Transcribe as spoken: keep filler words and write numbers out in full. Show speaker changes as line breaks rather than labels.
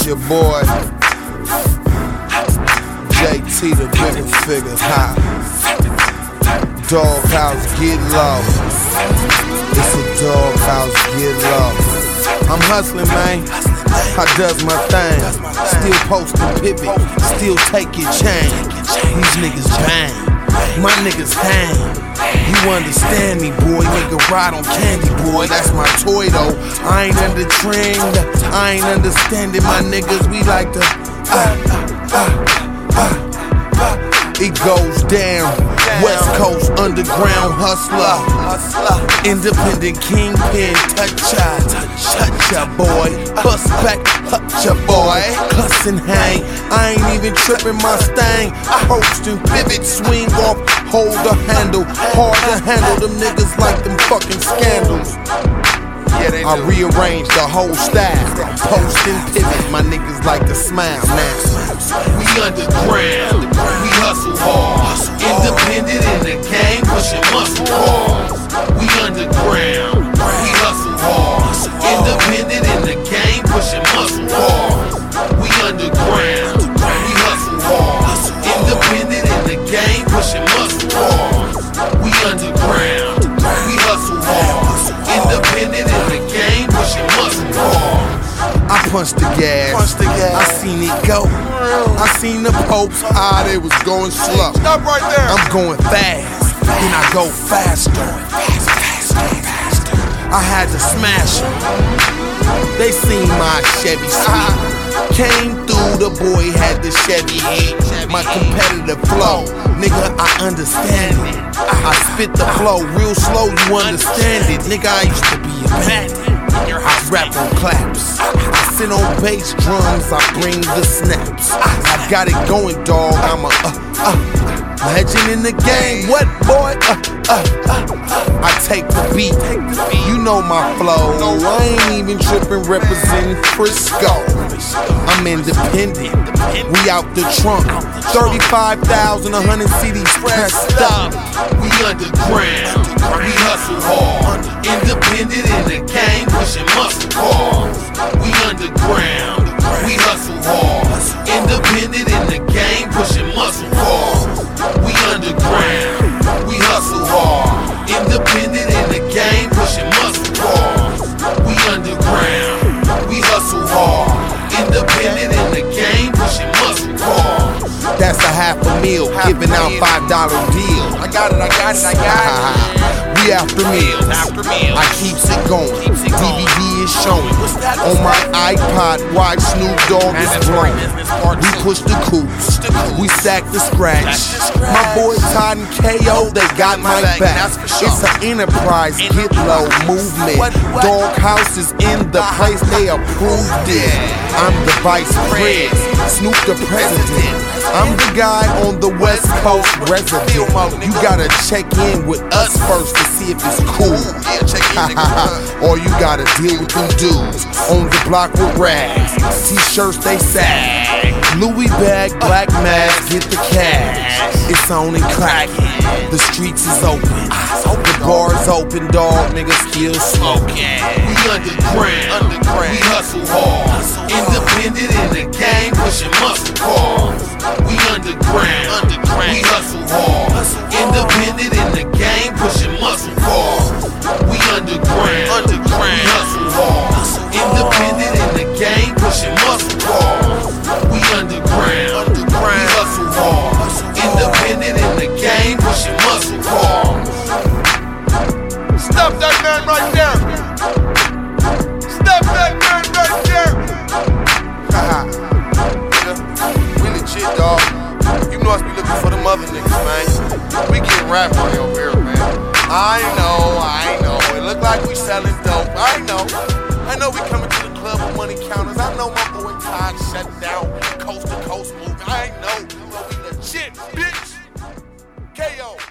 It's your boy, J T the bigger figure, ha. Doghouse, get low. It's a doghouse, get low. I'm hustling, man. I does my thing. Still posting pivot, still taking chain. These niggas bang, my niggas hang. You understand me, boy, nigga ride on candy, boy, that's my toy though. I ain't under trend, I ain't understanding my niggas, we like to uh, uh, uh, uh. It goes down, West Coast underground hustler, independent kingpin, touch ya, touch ya boy, bust back, touch ya boy, cuss and hang, I ain't even tripping my stang, post and pivot, swing off, hold the handle, hard to handle them niggas like them fucking scandals. I rearrange the whole style, post and pivot, my niggas like to smile now.
We underground, we hustle hard, independent in the game, pushing muscle hard. We underground, we hustle hard, independent in the game, pushing muscle hard. We underground, we hustle hard, independent in the game, pushing muscle hard. We underground, we hustle hard, independent in the game, pushing muscle hard.
I punched the gas,
Punch the gas.
I seen it go. I seen the popes how they was going slow.
Stop right there.
I'm going fast, then I go faster. Fast, faster, faster. I had to smash them. They seen my Chevy speed. Came through, the boy had the Chevy heat. My competitive flow, nigga, I understand it. I spit the flow real slow, you understand it. Nigga, I used to be a bandit. I rap on claps, I sit on bass drums, I bring the snaps. I got it going, dog, I'm a uh, uh, legend in the game. What, boy? Uh, uh, uh. I take the beat, you know my flow. I ain't even tripping, representing Frisco. I'm independent, we out the trunk. thirty-five thousand, one hundred C Ds pressed up.
We underground, we hustle hard, independent in the game, pushing muscle hard. We underground, we hustle hard, independent in the game, pushing muscle hard. We underground, we hustle hard, independent in the game, pushing muscle hard. We underground, we hustle hard, independent in the game, pushing muscle hard.
That's a half a meal, giving out five dollar deal.
I got it, I got it, I got it.
We after meals,
After meals.
I keeps it going.
Keeps it
D V D
going.
is showing.
What's that?
On my iPod, watch Snoop Dogg is
Business
blowing.
business part
We
two.
push the coops,
the coops.
we stack the scratch.
Stack the scratch.
My boy Todd and K O, they got my
Back,
back.
that's for sure.
It's an enterprise, get low movement.
What, what?
Doghouse is in the place, they approved it. I'm the vice pres, Snoop the president. I'm the guy on the West Coast resident. You gotta check in with us first to see if it's cool.
Yeah, check in, nigga.
Or you gotta deal with them dudes on the block with rags. T-shirts they sag. Louis bag, black mask, get the cash. It's on and cracking. The streets is open. The bar's open, dog. Niggas still smoking.
We underground, we hustle hard, independent in the game, pushing muscle hard. We underground, we hustle hard, independent in the game, pushing muscle hard. We underground, we hustle hard, independent in the game, pushing muscle hard. We underground, we hustle hard, independent in the game, pushing muscle hard. Stop that man right there! Stop that man right there!
Haha. We legit, dog. You know us be looking for them other niggas, man. We get rap money over here, man. I know, I know. It look like we selling dope. I know. I know we coming to the club with money counters. I know my boy Todd shutting down coast to coast moving. I know. But we legit, bitch. K O.